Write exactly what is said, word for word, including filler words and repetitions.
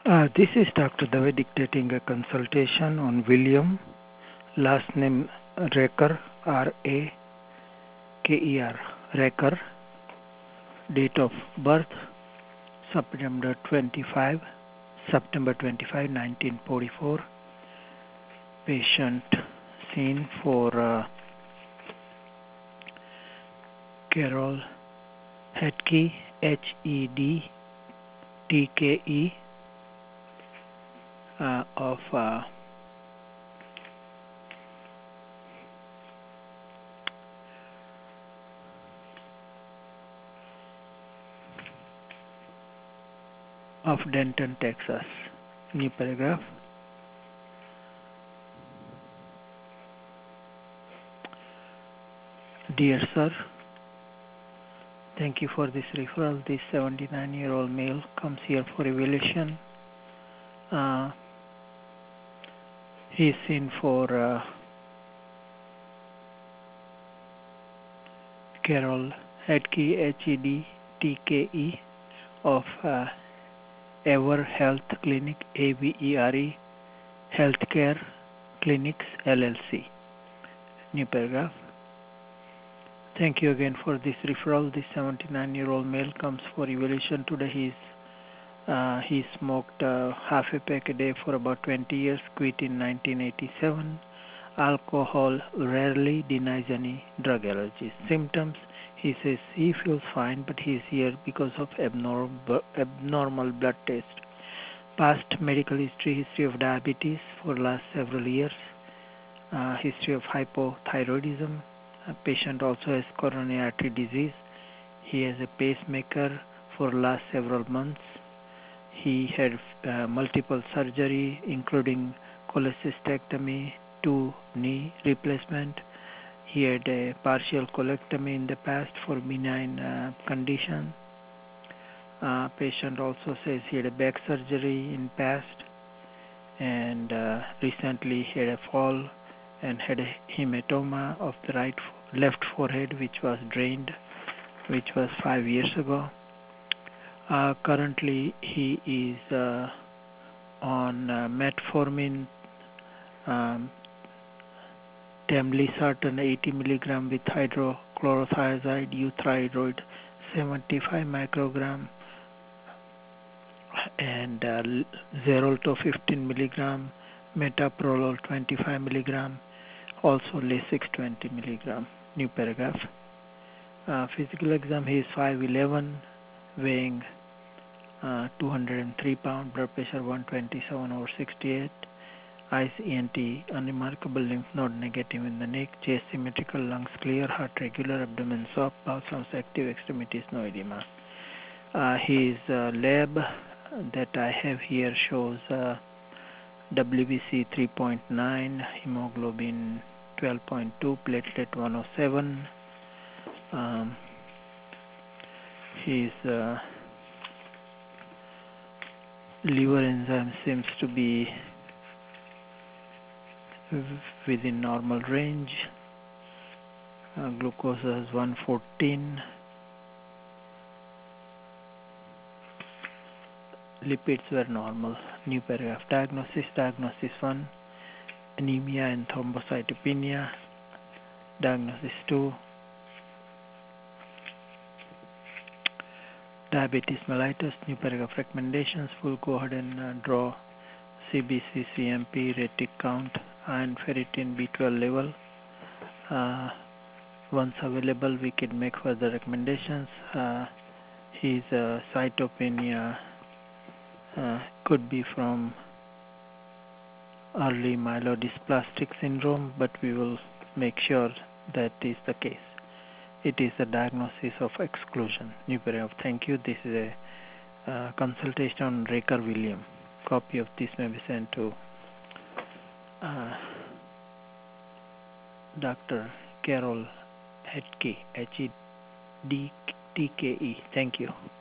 Uh, this is Doctor Dave dictating a consultation on William, last name Raker, R A K E R, Raker, date of birth September twenty-fifth, September twenty-fifth, nineteen forty-four. Patient seen for uh, Carol Hedke, H E D T K E, uh, of uh, of Denton, Texas. New paragraph. Dear sir, thank you for this referral. This seventy-nine-year-old male comes here for evaluation. Uh, he is seen for uh, Carol Hedke, H E D T K E, of uh, Ever Health Clinic, A V E R E, Healthcare Clinics, L L C. New paragraph. Thank you again for this referral. This seventy-nine-year-old male comes for evaluation today. He's uh, he smoked uh, half a pack a day for about twenty years, quit in nineteen eighty-seven. Alcohol rarely, denies any drug allergies. Symptoms: he says he feels fine, but he is here because of abnormal abnormal blood test. Past medical history: history of diabetes for last several years, uh, history of hypothyroidism. A patient also has coronary artery disease. He has a pacemaker for last several months. He had uh, multiple surgery, including cholecystectomy, two knee replacement. He had a partial colectomy in the past for benign uh, condition. Uh, patient also says he had a back surgery in past, and uh, recently he had a fall and had a hematoma of the right left forehead, which was drained, which was five years ago. Uh, currently he is uh, on uh, metformin, um, temlisartan eighty milligram with hydrochlorothiazide, euthyroid seventy-five microgram, and uh, Xarelto fifteen milligram, metoprolol twenty-five milligram, also Lasix twenty milligram. New paragraph. Uh, physical exam: he is five eleven, weighing uh, two hundred three pound, blood pressure one twenty-seven over sixty-eight, eyes E N T unremarkable, lymph node negative in the neck, chest symmetrical, lungs clear, heart regular, abdomen soft, bowel sounds active, extremities no edema. Uh, his uh, lab that I have here shows uh, W B C three point nine, hemoglobin twelve point two, platelet one oh seven. Um, his uh, liver enzyme seems to be within normal range. Uh, glucose is one fourteen. Lipids were normal. New paragraph. Diagnosis: diagnosis one, anemia and thrombocytopenia. Diagnosis two, diabetes mellitus. New paragraph. Recommendations: we'll go ahead and uh, draw C B C, C M P, retic count, iron, ferritin, B twelve level. Uh, once available, we can make further recommendations. Uh, his uh, cytopenia uh, could be from early myelodysplastic syndrome, but we will make sure that is the case. It is a diagnosis of exclusion. New paragraph. Thank you. This is a uh, consultation on Raker William. Copy of this may be sent to uh, Doctor Carol Hedke, H E D T K E. Thank you.